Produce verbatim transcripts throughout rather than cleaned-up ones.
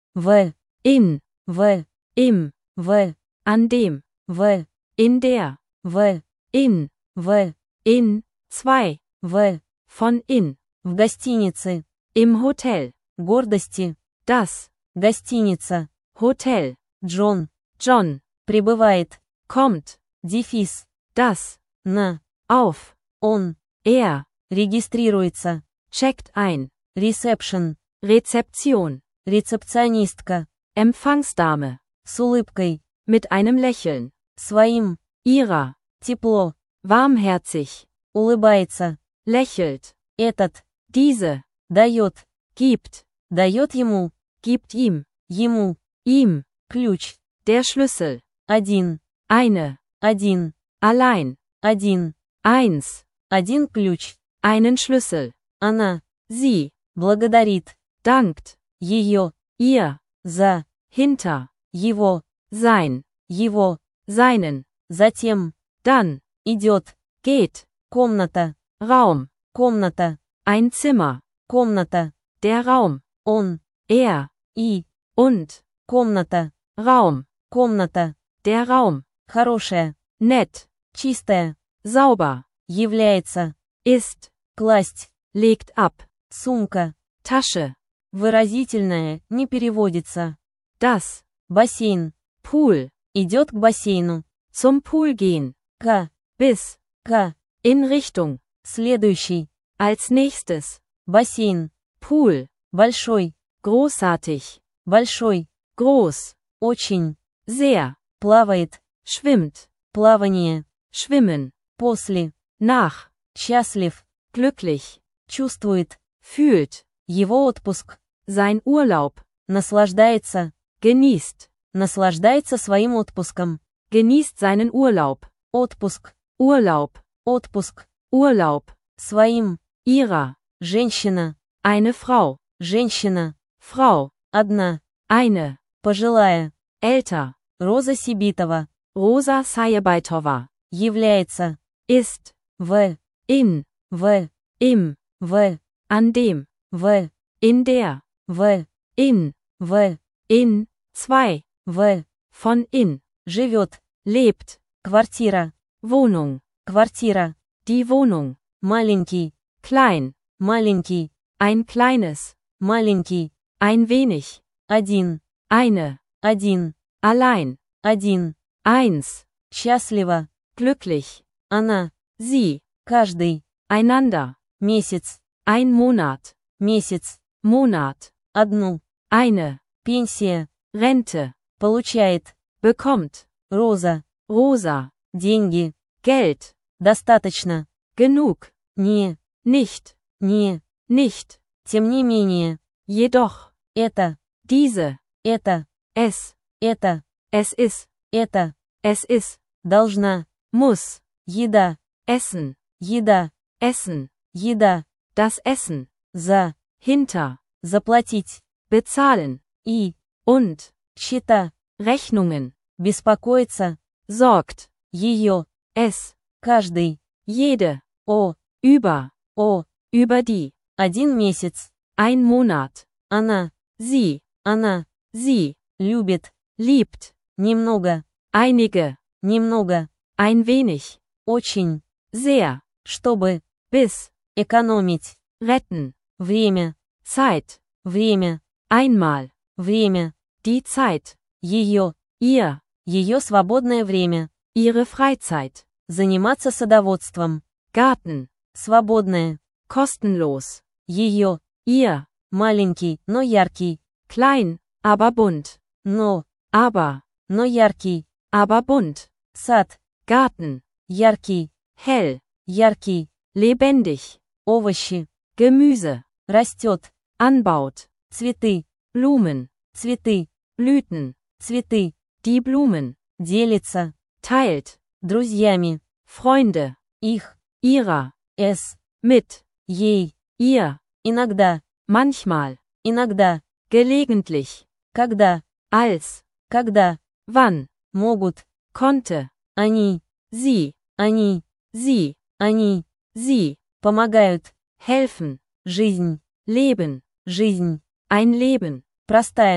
в, in, в, im, в, an dem, в, in der, в, in, в, in, zwei, в, von in, в гостинице, im Hotel, гордости, das, гостиница, Hotel, Джон, John, прибывает, kommt, дефис, das, на, auf, он, er, регистрируется, checkt ein, ресепшн, Rezeption, рецепционистка, Empfangsdame, с улыбкой, mit einem Lächeln, своим, ihrer, тепло, warmherzig, улыбается, lächelt, этот, diese, дает, gibt, дает ему, gibt ihm, ему, ihm, ключ, der Schlüssel, один, eine, один, allein, один, eins, один ключ, einen Schlüssel, она, sie, благодарит, dankt, ее, ihr, за, hinter, его, sein, его, seinen, затем, dann, идет, geht, комната, Raum, комната, ein Zimmer, комната, der Raum, он, er, и, und, комната, Raum, комната, der Raum, хорошая, nett, чистая, sauber, является, ist, класть, legt ab, сумка, Tasche, выразительное, не переводится, das, бассейн, Pool, идет к бассейну, zum Pool gehen, к, bis, к, in Richtung, следующий, als nächstes, бассейн, Pool, большой, großartig, большой, groß, очень, sehr, плавает, schwimmt, плавание, schwimmen, после, nach, счастлив, glücklich, чувствует, fühlt, его отпуск, sein Urlaub, наслаждается, genießt, наслаждается своим отпуском, genießt seinen Urlaub, отпуск, Urlaub, отпуск, Urlaub, своим, ihrer, женщина, eine Frau, женщина, Frau, одна, eine, пожилая, älter, Роза Сибитова, Rosa Sajebaitova, является, ist, в, in, в, im, в, an dem, в, in der, в, in, в, in, zwei, в, von in, живет, lebt, квартира, Wohnung, квартира, die Wohnung, маленький, klein, маленький, ein kleines, маленький, ein wenig, один, eine, один, allein, один, eins, счастливо, glücklich, она, sie, каждый, einander, месяц, ein Monat, месяц, Monat, одну, eine, пенсия, Rente, получает, bekommt, роза, rosa, деньги, Geld, достаточно, genug, не, nicht, не, nicht, тем не менее, jedoch, это, diese, это, es, это, es ist, это, es ist, должна, muss, еда, essen, еда, essen, еда, das Essen, за, hinter, заплатить, bezahlen, и, und, счета, Rechnungen, беспокоиться, sorgt, ее, es, каждый, jede, о, über, о, über die, один месяц, ein Monat, она, sie, она, sie, любит, liebt, немного, einige, немного, ein wenig, очень, sehr, чтобы, bis, экономить, retten, время, Zeit, время, einmal, время, die Zeit, ее, ihr, ее свободное время, ihre Freizeit, заниматься садоводством, Garten, свободное, kostenlos, ее, ihr, маленький, но яркий, klein, aber bunt, но, aber, но яркий, aber bunt, сад, Garten, яркий, hell, яркий, lebendig, овощи, Gemüse, растет, anbaut, цветы, Blumen, цветы, Blüten, цветы, die Blumen, делится, teilt, друзьями, Freunde, их, ihrer, с, mit, ей, ihr, иногда, manchmal, иногда, gelegentlich, когда, als, когда, wann, могут, konnte, они, sie, они, sie, они, sie, помогают, helfen, жизнь, leben, жизнь, ein Leben, простая,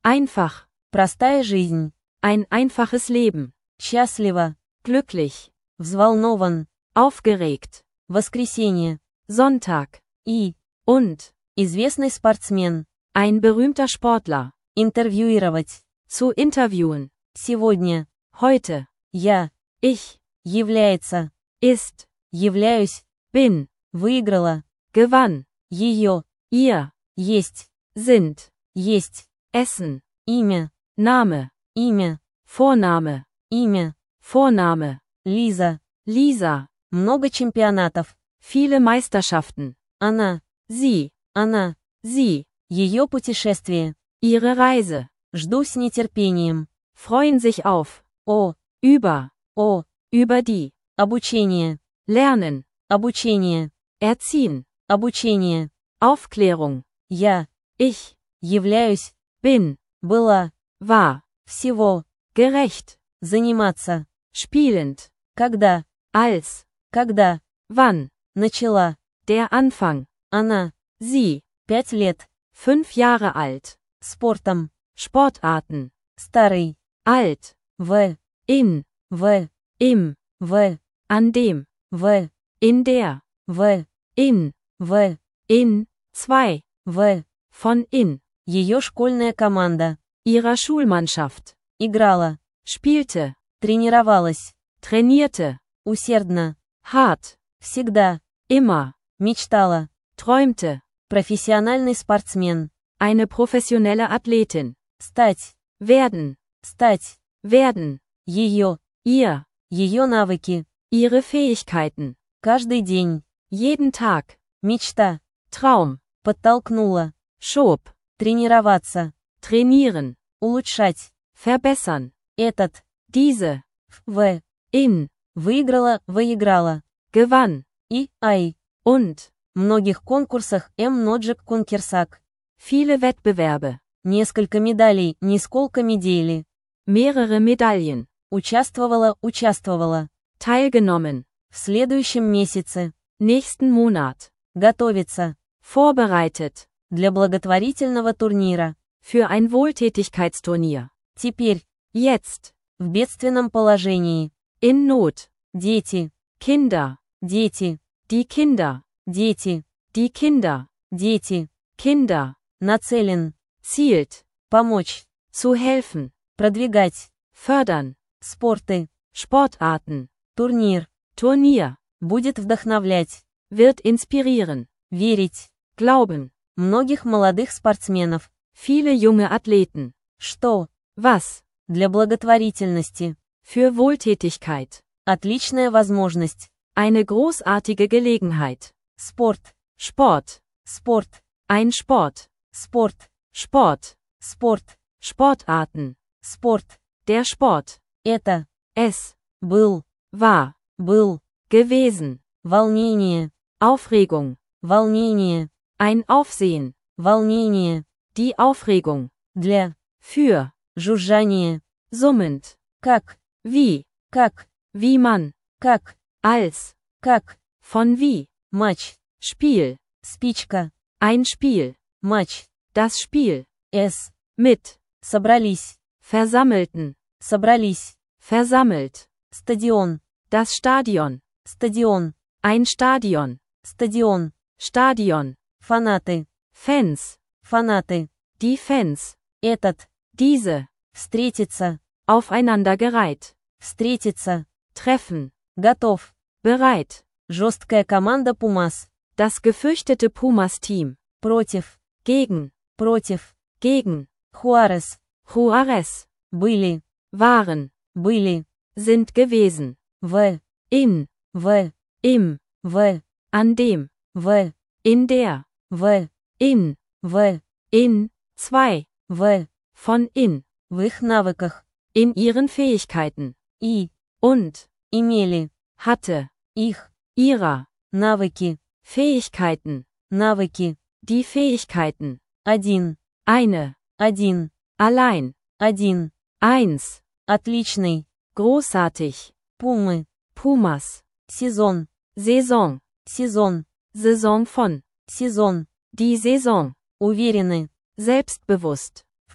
Einfach. Простая жизнь. Ein einfaches Leben. Счастливо. Glücklich. Взволнован. Aufgeregt. Воскресенье. Sonntag. И. Und. Известный спортсмен. Ein berühmter Sportler. Интервьюировать. Zu interviewen. Сегодня. Heute. Я. Ich. Является. Ist. Являюсь. Bin. Выиграла. Gewann. Ее. Ihr. Есть. Sind. Есть. Essen. Имя. Name. Имя. Vorname. Имя. Vorname. Лиза. Lisa. Много чемпионатов. Viele Meisterschaften. Она. Sie. Она. Sie. Ее путешествие. Ihre Reise. Жду с нетерпением. Freuen sich auf. О. Über. О. Über die. Обучение. Lernen. Обучение. Erziehen. Обучение. Aufklärung. Я. Ich. Являюсь. Bin. Была. War. Всего. Gerecht. Заниматься. Spielend. Когда. Als. Когда. Wann. Начала. Der Anfang. Она. Sie. Пять лет. Fünf Jahre alt. Спортом. Sportarten. Старый. Alt. В. In. В. Im. В. An dem. В. In der. В. In. В. In. Zwei. В. Von in. Ее школьная команда. Ihrer Schulmannschaft. Играла. Spielte. Тренировалась. Trainierte. Усердно. Hart. Всегда. Immer. Мечтала. Träumte. Профессиональный спортсмен. Eine professionelle Athletin. Стать. Werden. Стать. Werden. Ее. Ihr. Ее навыки. Ihre Fähigkeiten. Каждый день. Jeden Tag. Мечта. Traum. Подтолкнула. Schob. Тренироваться. Trainieren. Улучшать. Verbessern. Этот. Diese. В. In. Выиграла, выиграла. Gewann. И. Ай. Und. Многих конкурсах М. Ноджик Конкерсак. Viele Wettbewerbe. Несколько медалей, нисколько медели. Mehrere Medaillen. Участвовала, участвовала. Teilgenommen. В следующем месяце. Nächsten Monat. Готовится. Vorbereitet. Для благотворительного турнира. Für ein Wohltätigkeitsturnier. Теперь. Jetzt. В бедственном положении. In Not. Дети. Kinder. Дети. Die Kinder. Дети. Die Kinder. Дети. Kinder. Нацелен. Zielt. Помочь. Zu helfen. Продвигать. Fördern. Спорты. Sportarten. Турнир. Turnier. Будет вдохновлять. Wird inspirieren. Верить. Glauben. Многих молодых спортсменов. Viele junge Athleten. Что? Was? Для благотворительности. Für Wohltätigkeit. Отличная возможность. Eine großartige Gelegenheit. Спорт. Sport. Спорт. Ein Sport. Спорт. Sport. Спорт. Sportarten. Спорт. Der Sport. Это. Es. Был. War. Был. Gewesen. Волнение. Aufregung. Волнение. Ein Aufsehen. Волнение. Die Aufregung. Для. Für. Жужжание. Summend. Как. Wie. Как. Wie man. Как. Als. Как. Von wie. Матч. Spiel. Спичка. Ein Spiel. Матч. Das Spiel. С. Mit. Собрались. Versammelten. Собрались. Versammelt. Стадион. Das Stadion. Стадион. Ein Stadion. Стадион. Stadion. Фанаты. Fans. Фанаты. Die Fans. Этот. Diese. Встретиться. Aufeinandergereiht. Встретиться. Treffen. Готов. Bereit. Жесткая команда Пумас. Das gefürchtete Pumas-Team. Против. Gegen. Против. Gegen. Хуарес. Juarez. Были. Waren. Были. Sind gewesen. В. In. В. Im. В. An dem. В. In der. В. In. В. In. Zwei. В. Von in. В их навыках. In ihren Fähigkeiten. И. Und. Имели. Hatte. Их. Ihrer. Навыки. Fähigkeiten. Навыки. Die Fähigkeiten. Один. Eine. Один. Allein. Один. Eins. Отличный. Großartig. Пумы. Pumas. Сезон. Saison. Сезон. Saison von. Сезон. Die Saison. Уверены. Selbstbewusst.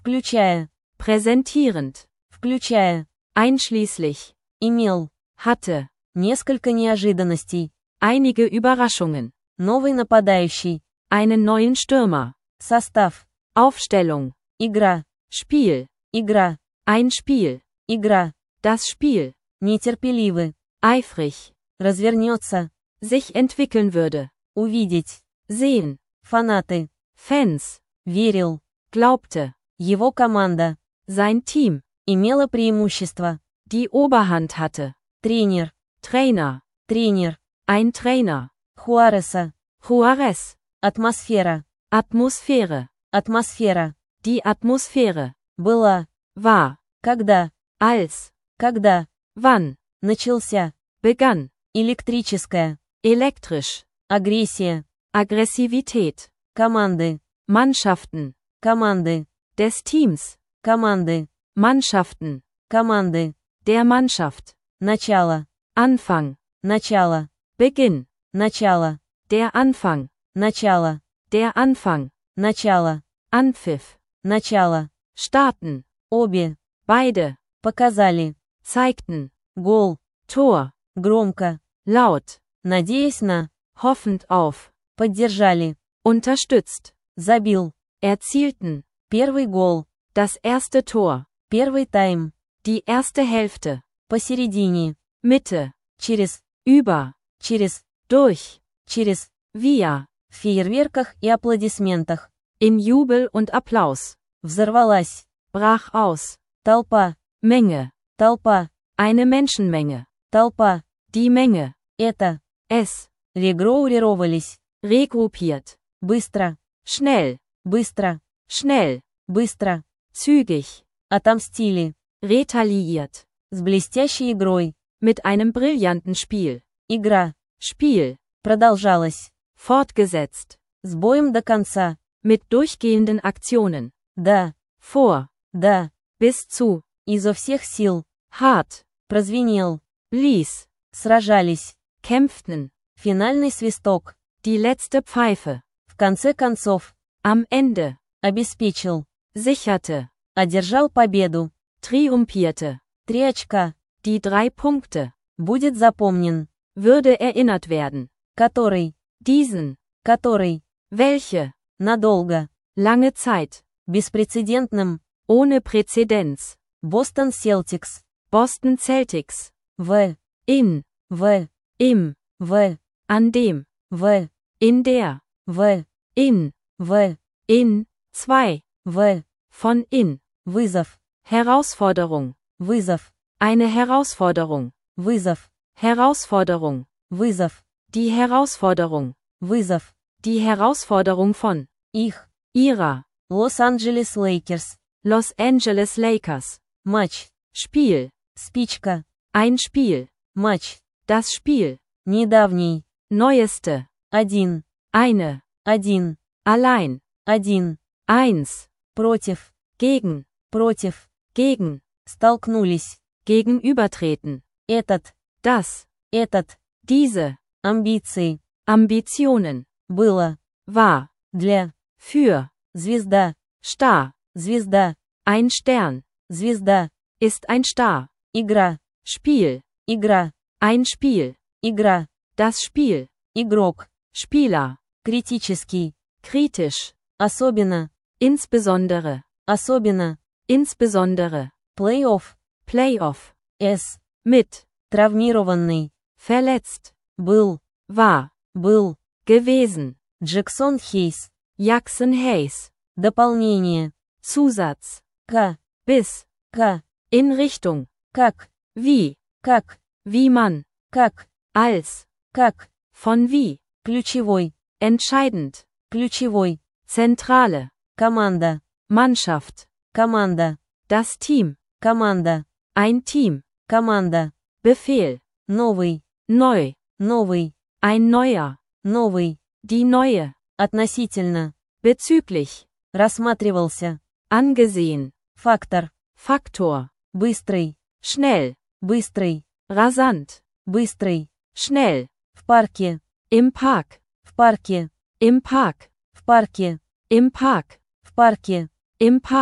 включая, präsentierend, включая, einschließlich, имел, hatte, несколько неожиданностей, einige Überraschungen, новый нападающий, einen neuen Stürmer, состав, Aufstellung, игра, Spiel, игра, ein Spiel, игра, das Spiel, нетерпеливы, eifrig, развернется, sich entwickeln würde, увидеть, sehen, фанаты, Fans, верил, glaubte, его команда, sein Team, имела преимущество, die Oberhand hatte, тренер, Trainer, тренер, ein Trainer, Хуареса, Juarez, атмосфера, Atmosphäre, атмосфера, die Atmosphäre, была, war, когда, als, когда, wann, начался, begann, электрическая, elektrisch, агрессия, Aggressivität, команды, Mannschaften, команды, des Teams, команды, Mannschaften, команды, der Mannschaft, начало, Anfang, начало, Beginn, начало, der Anfang, начало, der Anfang, начало, Anpfiff, начало, starten, обе, beide, показали, zeigten, гол, Tor, громко, laut, надеясь на, hoffend auf, поддержали, unterstützt, забил, erzielten, первый гол, das erste Tor, первый тайм, die erste Hälfte, посередине, Mitte, через, über, через, durch, через, via, в фейерверках и аплодисментах, in Jubel und Applaus, взорвалась, brach aus, толпа, Menge, толпа, eine Menschenmenge, толпа, die Menge, это, es, регроурировались, regruppiert, быстро, schnell, быстро, schnell, быстро, zügig, отомстили, retaliiert, с блестящей игрой, mit einem brillanten Spiel, игра, Spiel, продолжалась, fortgesetzt, с боем до конца, mit durchgehenden Aktionen, да, vor, да, bis zu, изо всех сил, hart, прозвенел, blies, сражались, kämpften, финальный свисток, die letzte Pfeife, в конце концов, am Ende, обеспечил, sicherte, одержал победу, triumphierte, три очка, die drei Punkte, будет запомнен, würde erinnert werden, который, diesen, который, welche, надолго, lange Zeit, беспрецедентным, ohne Präzedenz, Бостон Селтикс, Boston Celtics, в, in, в, im, в, an dem, в, in der, в, in, в, in, zwei, в, von in, вызов, Herausforderung, вызов, eine Herausforderung, вызов, Herausforderung, вызов, die Herausforderung, вызов, die Herausforderung von, их, ihrer, Лос-Анджелес Лейкерс, Los Angeles Lakers, матч, Spiel, спичка, ein Spiel, матч, das Spiel, недавний, neueste, один, eine, один, allein, один, eins, против, gegen, против, gegen, столкнулись, gegenübertreten, этот, das, этот, diese, амбиции, Ambitionen, было, war, для, für, звезда, Star, звезда, ein Stern, звезда, ist ein Star, игра, Spiel, игра, ein Spiel, игра, das Spiel, игрок, Spieler, критический, kritisch, особенно, insbesondere, особенно, insbesondere, плей-офф, Playoff, С, mit, травмированный, verletzt, был, war, был, gewesen, Джексон Хейс, Jackson Hayes, дополнение, Zusatz, К, bis, К, in Richtung, как, wie, как, wie man, как, als, как, von wie, ключевой, entscheidend, ключевой, Zentrale, команда, Mannschaft, команда, das Team, команда, ein Team, команда, Befehl, новый, neu, новый, ein neuer, новый, die neue, относительно, bezüglich, рассматривался, angesehen, фактор, Faktor, быстрый, schnell, быстрый, rasant, быстрый, schnell, в парке, im Park, в парке, im Park, в парке, im Park, в парке, im Park,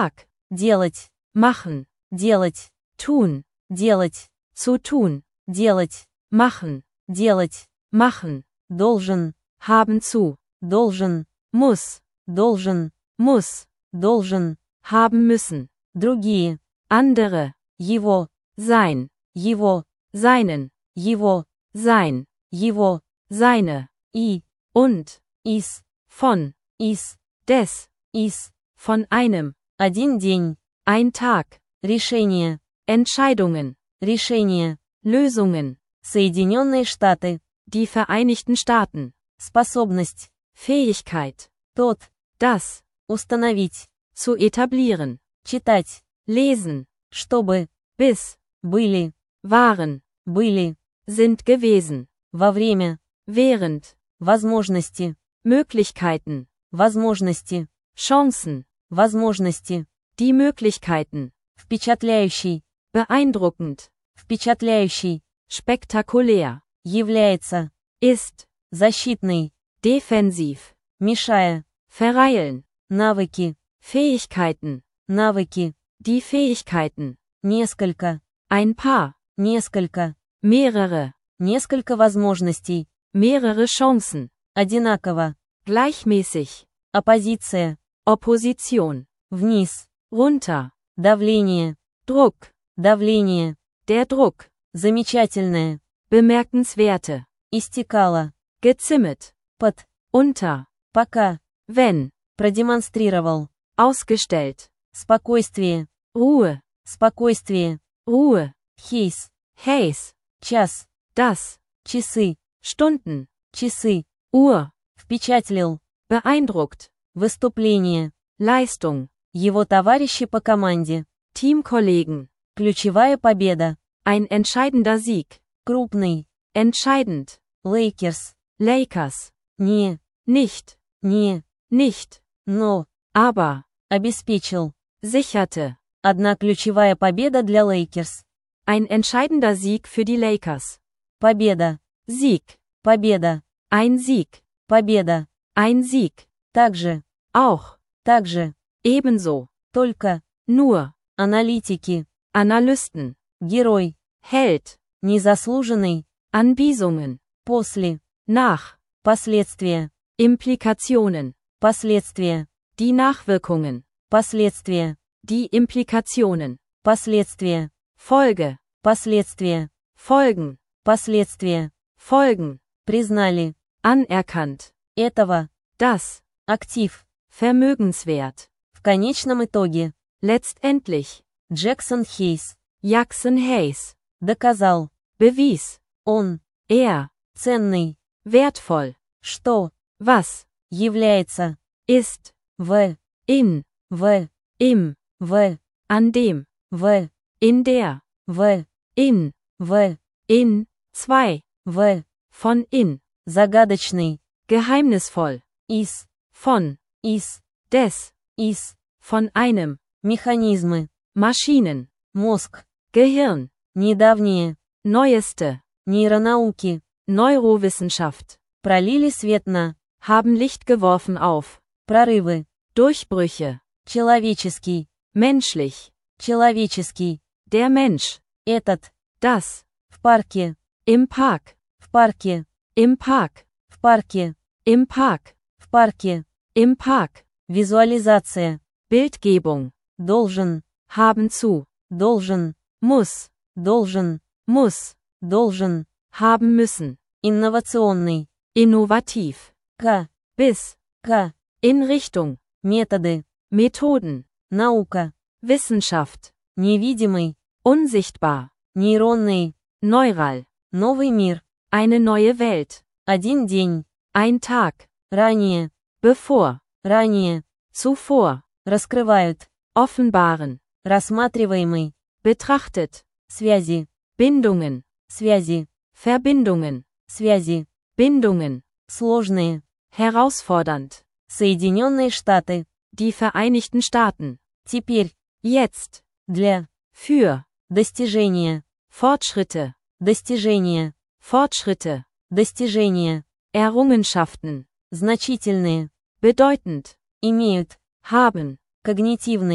делать, machen, делать, tun, делать, zu tun, делать, machen, делать, machen, должен, haben zu, должен, muss, должен, muss, должен, haben müssen, другие, andere, его, sein, его, seinen, его, sein, его, seine, и, und, из, von, из, des, из, von einem, один день, ein Tag, решение, Entscheidungen, решение, Lösungen, Соединенные Штаты, die Vereinigten Staaten, способность, Fähigkeit, тот, das, установить, zu etablieren, читать, lesen, чтобы, bis, были, waren, были, sind gewesen, во время, während, возможности, Möglichkeiten, возможности, Chancen, возможности, die Möglichkeiten, впечатляющий, beeindruckend, впечатляющий, spektakulär, является, ist, защитный, defensiv, мешая, verreilen, навыки, Fähigkeiten, навыки, die Fähigkeiten, несколько, ein paar, несколько, mehrere, несколько возможностей, mehrere Chancen, одинаково, gleichmäßig, оппозиция, Opposition, вниз, runter, давление, Druck, давление, der Druck, замечательное, bemerkenswerte, истекало, gezimmert, под, unter, пока, wenn, продемонстрировал, ausgestellt, спокойствие, Ruhe, спокойствие, Ruhe, хейс, Haze, час, das, часы, Stunden, часы, Uhr, впечатлил, beeindruckt, выступление, Leistung, его товарищи по команде, Teamkollegen, ключевая победа, ein entscheidender Sieg, крупный, entscheidend, Лейкерс, Lakers, не, nicht, не, nicht, но, aber, обеспечил, sicherte, одна ключевая победа для Лейкерс, ein entscheidender Sieg für die Lakers, победа, Sieg, победа, ein Sieg, победа, ein Sieg, также, auch, также, ebenso, только, nur, аналитики, Analysten, герой, Held, незаслуженный, Anbiesungen, после, nach, последствия, Implikationen, последствия, die Nachwirkungen, последствия, die Implikationen, последствия, Folge, последствия, Folgen, последствия, Folgen, признали, anerkannt, этого, das, актив, vermögenswert, в конечном итоге, letztendlich, Джексон Хейс, Jackson Hayes, доказал, bewies, он, er, ценный, wertvoll, что, was, является, ist, в, in, в, im, в, an dem, в, in der, в, in, в, in, zwei, в, von in, загадочный, geheimnisvoll, из, von, из, des, из, von einem, механизмы, Maschinen, мозг, Gehirn, недавние, neueste, нейронауки, Neurowissenschaft, пролили свет на, haben Licht geworfen auf, прорывы, Durchbrüche, человеческий, menschlich, человеческий, der Mensch, этот, das, в парке, im Park, в парке, im Park, в парке, im Park, в парке, im Park, визуализация, Bildgebung, должен, haben zu, должен, muss, должен, muss, должен, haben müssen, инновационный, innovativ, К, bis, К, in Richtung, методы, Methoden, наука, Wissenschaft, невидимый, unsichtbar, нейронный, neural, новый мир, eine neue Welt, один день, ein Tag, ранее, bevor, ранее, zuvor, раскрывают, offenbaren, рассматриваемый, betrachtet, связи, Bindungen, связи, Verbindungen, связи, Bindungen, сложные, herausfordernd, Соединенные Штаты, die Vereinigten Staaten, теперь, jetzt, для, für, достижения, Fortschritte, достижения, Fortschritte, достижения, Errungenschaften, значительные, bedeutend, имеют, haben, когнитивный,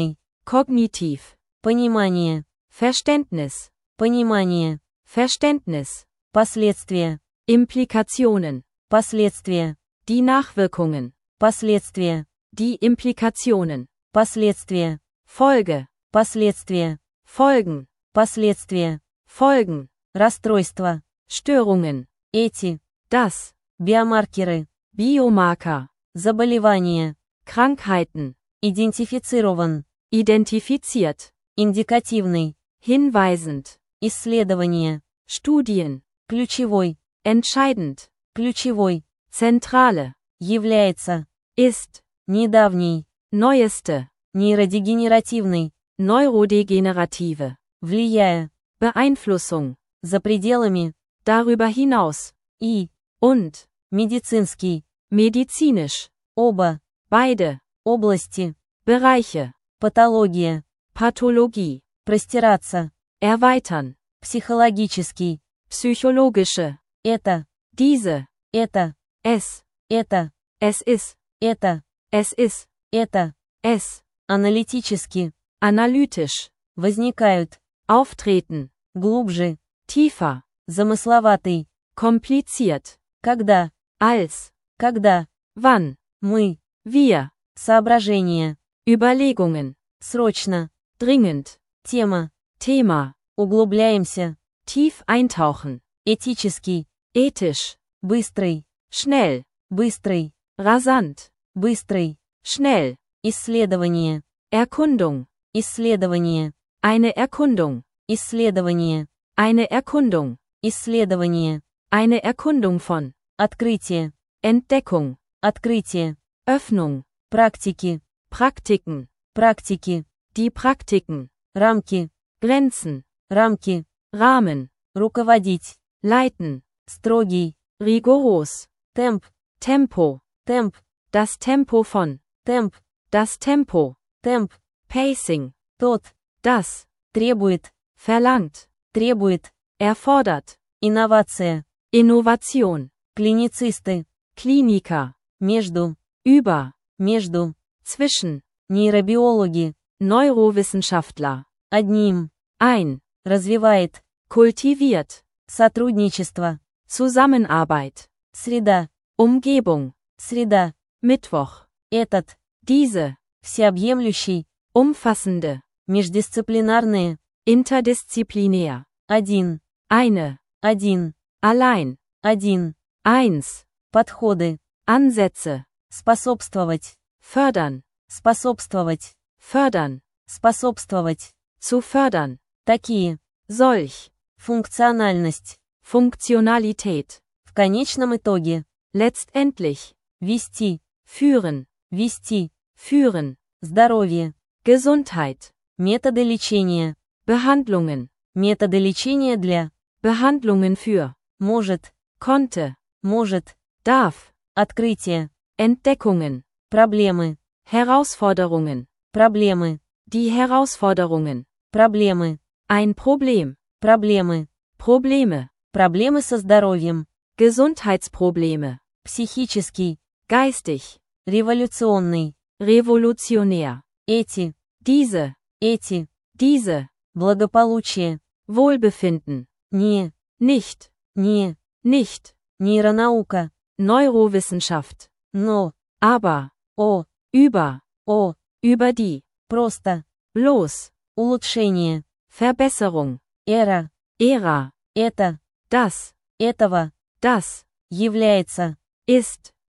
Kognitiv. Понимание. Verständnis. Понимание. Verständnis. Последствия. Implikationen. Последствия. Die Nachwirkungen. Последствия. Die Implikationen. Последствия. Folge. Последствия. Folgen. Последствия. Folgen. Расстройства. Störungen. Эти. Das. Биомаркеры. Biomarker. Заболевания. Krankheiten. Идентифицирован. Identifiziert. Индикативный. Hinweisend. Исследование. Studien. Ключевой. Entscheidend. Ключевой. Zentrale. Является. Ist. Недавний. Neueste. Нейродегенеративный. Neurodegenerative. Влияя. Beeinflussung. За пределами. Darüber hinaus. И. Und. Медицинский. Medizinisch. Оба. Beide. Области. Bereiche. Патология. Pathologie. Простираться. Erweitern. Психологический. Psychologische. Это. Diese. Это. Es. Это. Es ist. Это. Es ist. Это. Es. Аналитически. Analytisch. Возникают. Auftreten. Глубже. Tiefer. Замысловатый. Kompliziert. Когда. Als. Когда. Wann. Мы. Wir. Соображения. Überlegungen. Срочно. Dringend. Тема. Thema. Углубляемся. Tief eintauchen. Этический. Ethisch. Быстрый. Schnell. Быстрый. Rasant. Быстрый. Schnell. Исследование. Erkundung. Исследование. Eine Erkundung. Исследование. Eine Erkundung. Исследование. Eine Erkundung von. Открытие. Entdeckung. Открытие. Öffnung. Практики. Praktiken. Практики. Die Praktiken. Рамки. Grenzen. Рамки. Rahmen. Руководить. Leiten. Строгий. Rigoros. Темп. Tempo. Темп. Das Tempo von. Темп. Das Tempo. Темп. Pacing. Тот. Das. Требует. Verlangt. Требует. Erfordert. Инновация. Innovation. Клиницисты. Kliniker. Между. Über. Между. Zwischen. Нейробиологи. Neurowissenschaftler. Одним. Ein. Развивает. Kultiviert. Сотрудничество. Zusammenarbeit. Среда. Umgebung. Среда. Mittwoch. Этот. Diese. Всеобъемлющий. Umfassende. Междисциплинарные. Interdisziplinär. Один. Eine. Один. Allein. Один. Eins. Подходы. Ansätze. Способствовать. Fördern. Способствовать. Fördern. Способствовать. Zu fördern. Такие. Solch. Функциональность. Funktionalität. В конечном итоге. Letztendlich. Вести. Führen. Вести. Führen. Здоровье. Gesundheit. Методы лечения. Behandlungen. Методы лечения для. Behandlungen für. Может. Konnte. Может. Darf. Открытие. Entdeckungen. Проблемы. Herausforderungen. Проблемы. Die Herausforderungen. Проблемы. Ein Problem. Проблемы. Probleme. Проблемы со здоровьем. Gesundheitsprobleme. Психический. Geistig. Революционный. Revolutionär. Эти. Diese. Эти. Diese. Благополучие. Wohlbefinden. Не. Nicht. Не. Nicht. Нейронаука. Neurowissenschaft. Но. Aber. О. Über. О. Über die. Просто. Bloß. Улучшение. Verbesserung. Эра. Ära. Это. Das. Этого. Das. Является. Ist.